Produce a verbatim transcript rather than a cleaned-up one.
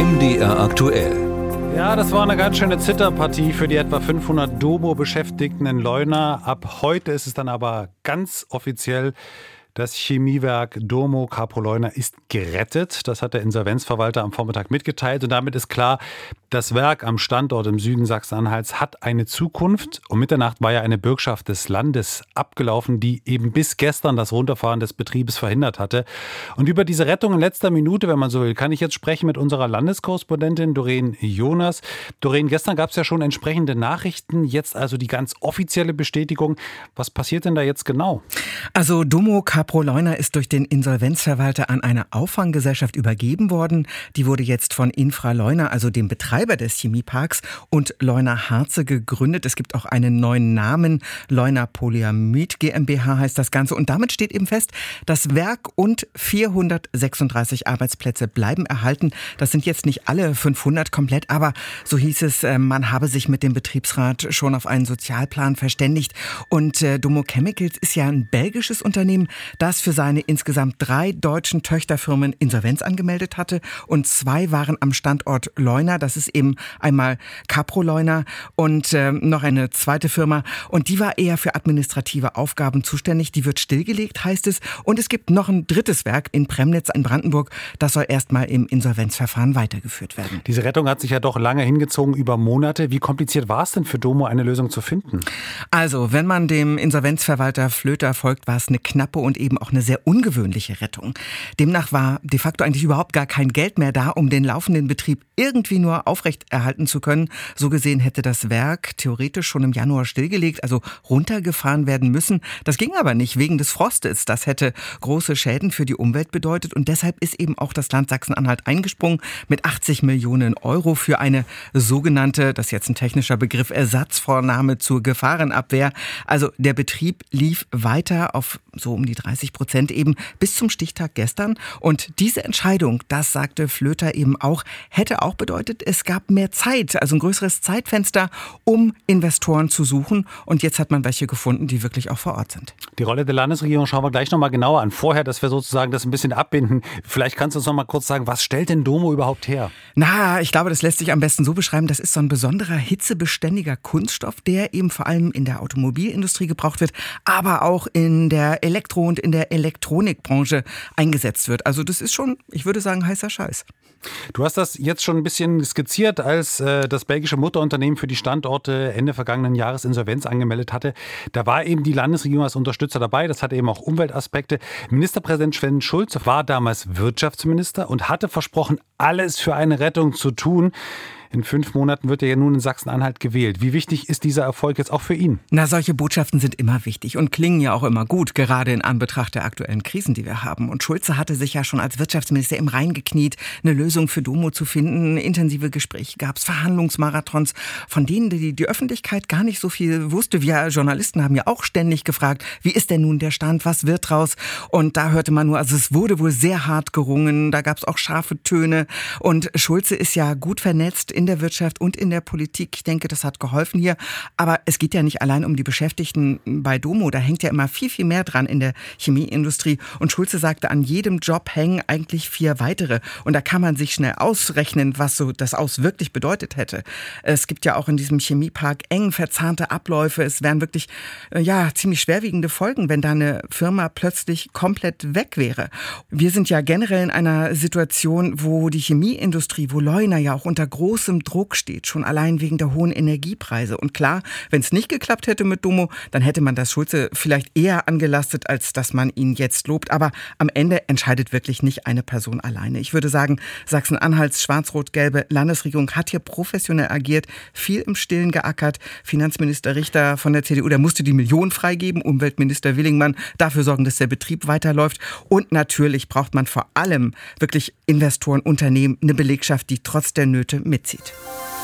M D R aktuell. Ja, das war eine ganz schöne Zitterpartie für die etwa fünfhundert Domo-Beschäftigten in Leuna. Ab heute ist es dann aber ganz offiziell: Das Chemiewerk Domo Caproleuner ist gerettet. Das hat der Insolvenzverwalter am Vormittag mitgeteilt. Und damit ist klar, das Werk am Standort im Süden Sachsen-Anhalts hat eine Zukunft. Um Mitternacht war ja eine Bürgschaft des Landes abgelaufen, die eben bis gestern das Runterfahren des Betriebes verhindert hatte. Und über diese Rettung in letzter Minute, wenn man so will, kann ich jetzt sprechen mit unserer Landeskorrespondentin Doreen Jonas. Doreen, gestern gab es ja schon entsprechende Nachrichten, jetzt also die ganz offizielle Bestätigung. Was passiert denn da jetzt genau? Also Domo Caproleuner ist durch den Insolvenzverwalter an eine Auffanggesellschaft übergeben worden. Die wurde jetzt von Infra Leuna, also dem Betreiber des Chemieparks, und Leuna Harze gegründet. Es gibt auch einen neuen Namen. Leuna Polyamid GmbH heißt das Ganze. Und damit steht eben fest, das Werk und vierhundertsechsunddreißig Arbeitsplätze bleiben erhalten. Das sind jetzt nicht alle fünfhundert komplett, aber so hieß es, man habe sich mit dem Betriebsrat schon auf einen Sozialplan verständigt. Und Domo Chemicals ist ja ein belgisches Unternehmen, das für seine insgesamt drei deutschen Töchterfirmen Insolvenz angemeldet hatte. Und zwei waren am Standort Leuna. Das ist eben einmal Caproleuner und äh, noch eine zweite Firma. Und die war eher für administrative Aufgaben zuständig. Die wird stillgelegt, heißt es. Und es gibt noch ein drittes Werk in Premnitz in Brandenburg. Das soll erstmal im Insolvenzverfahren weitergeführt werden. Diese Rettung hat sich ja doch lange hingezogen, über Monate. Wie kompliziert war es denn für Domo, eine Lösung zu finden? Also, wenn man dem Insolvenzverwalter Flöter folgt, war es eine knappe und eben auch eine sehr ungewöhnliche Rettung. Demnach war de facto eigentlich überhaupt gar kein Geld mehr da, um den laufenden Betrieb irgendwie nur aufrechterhalten zu können. So gesehen hätte das Werk theoretisch schon im Januar stillgelegt, also runtergefahren werden müssen. Das ging aber nicht wegen des Frostes. Das hätte große Schäden für die Umwelt bedeutet und deshalb ist eben auch das Land Sachsen-Anhalt eingesprungen mit achtzig Millionen Euro für eine sogenannte, das ist jetzt ein technischer Begriff, Ersatzvornahme zur Gefahrenabwehr. Also der Betrieb lief weiter auf so um die dreißig Prozent eben bis zum Stichtag gestern. Und diese Entscheidung, das sagte Flöter eben auch, hätte auch bedeutet, es gab mehr Zeit, also ein größeres Zeitfenster, um Investoren zu suchen. Und jetzt hat man welche gefunden, die wirklich auch vor Ort sind. Die Rolle der Landesregierung schauen wir gleich nochmal genauer an. Vorher, dass wir sozusagen das ein bisschen abbinden. Vielleicht kannst du uns noch mal kurz sagen, was stellt denn Domo überhaupt her? Na, ich glaube, das lässt sich am besten so beschreiben. Das ist so ein besonderer, hitzebeständiger Kunststoff, der eben vor allem in der Automobilindustrie gebraucht wird, aber auch in der Elektro- und in der Elektronikbranche eingesetzt wird. Also das ist schon, ich würde sagen, heißer Scheiß. Du hast das jetzt schon ein bisschen skizziert, als äh, das belgische Mutterunternehmen für die Standorte Ende vergangenen Jahres Insolvenz angemeldet hatte. Da war eben die Landesregierung als Unterstützer dabei. Das hatte eben auch Umweltaspekte. Ministerpräsident Sven Schulze war damals Wirtschaftsminister und hatte versprochen, alles für eine Rettung zu tun. In fünf Monaten wird er ja nun in Sachsen-Anhalt gewählt. Wie wichtig ist dieser Erfolg jetzt auch für ihn? Na, solche Botschaften sind immer wichtig und klingen ja auch immer gut, gerade in Anbetracht der aktuellen Krisen, die wir haben. Und Schulze hatte sich ja schon als Wirtschaftsminister im reingekniet, eine Lösung für Domo zu finden. Intensive Gespräche gab es, Verhandlungsmarathons, von denen die, die Öffentlichkeit gar nicht so viel wusste. Wir Journalisten haben ja auch ständig gefragt, wie ist denn nun der Stand, was wird draus? Und da hörte man nur, also es wurde wohl sehr hart gerungen, da gab es auch scharfe Töne. Und Schulze ist ja gut vernetzt in der Wirtschaft und in der Politik. Ich denke, das hat geholfen hier. Aber es geht ja nicht allein um die Beschäftigten bei Domo. Da hängt ja immer viel, viel mehr dran in der Chemieindustrie. Und Schulze sagte, an jedem Job hängen eigentlich vier weitere. Und da kann man sich schnell ausrechnen, was so das Aus wirklich bedeutet hätte. Es gibt ja auch in diesem Chemiepark eng verzahnte Abläufe. Es wären wirklich, ja, ziemlich schwerwiegende Folgen, wenn da eine Firma plötzlich komplett weg wäre. Wir sind ja generell in einer Situation, wo die Chemieindustrie, wo Leuna ja auch unter großem Druck steht, schon allein wegen der hohen Energiepreise. Und klar, wenn es nicht geklappt hätte mit Domo, dann hätte man das Schulze vielleicht eher angelastet, als dass man ihn jetzt lobt. Aber am Ende entscheidet wirklich nicht eine Person alleine. Ich würde sagen, Sachsen-Anhalts schwarz-rot-gelbe Landesregierung hat hier professionell agiert, viel im Stillen geackert. Finanzminister Richter von der C D U, der musste die Millionen freigeben. Umweltminister Willingmann dafür sorgen, dass der Betrieb weiterläuft. Und natürlich braucht man vor allem wirklich Investoren, Unternehmen, eine Belegschaft, die trotz der Nöte mitzieht.